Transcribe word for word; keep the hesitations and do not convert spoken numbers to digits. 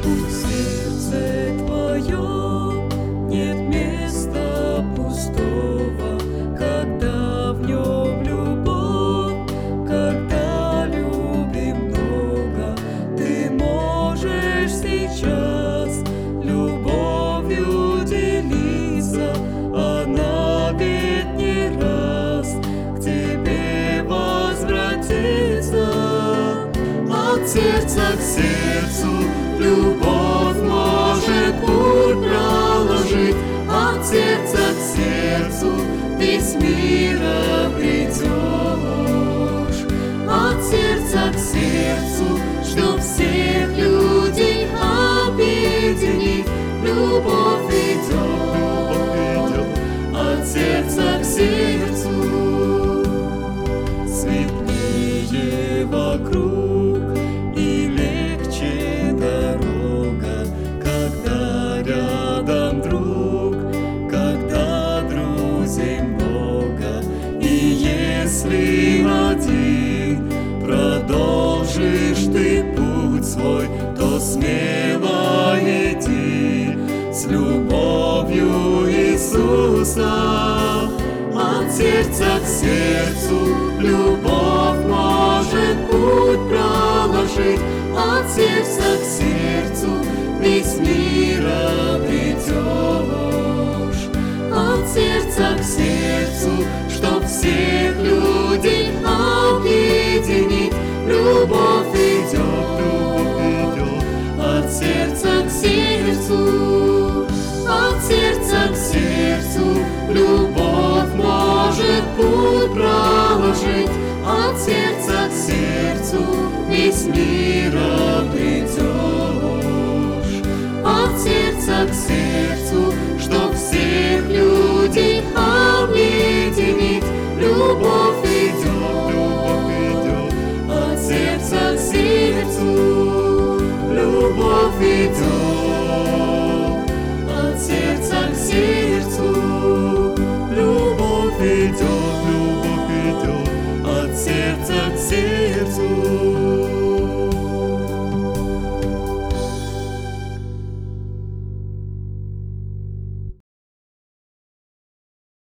В сердце Твоем нет места пустого, когда в нем любовь, когда любим много. Ты можешь сейчас любовью делиться, она ведь не раз к Тебе возвратится. От сердца к сердцу любовь может путь проложить, от сердца к сердцу весь мир обретешь. От сердца к сердцу, чтоб всех людей объединить, любовь идет, от сердца к сердцу. Светлее вокруг и легче дорога, когда рядом друг, когда друзей много. И если один продолжишь ты путь свой, то смело иди с любовью Иисуса. От сердца к сердцу любовь может путь проложить, от сердца к сердцу весь мир обретешь. От сердца к сердцу, чтоб всех людей объединить, любовь идет, любовь идет. От сердца к сердцу, от сердца к сердцу любовь может путь проложить, от сердца к сердцу весь мир обретешь. От сердца к сердцу, чтоб всех людей объединить, любовь идет, любовь идет. От сердца к сердцу любовь идет, от сердца к сердцу любовь идет, любовь идет, от сердца к сердцу.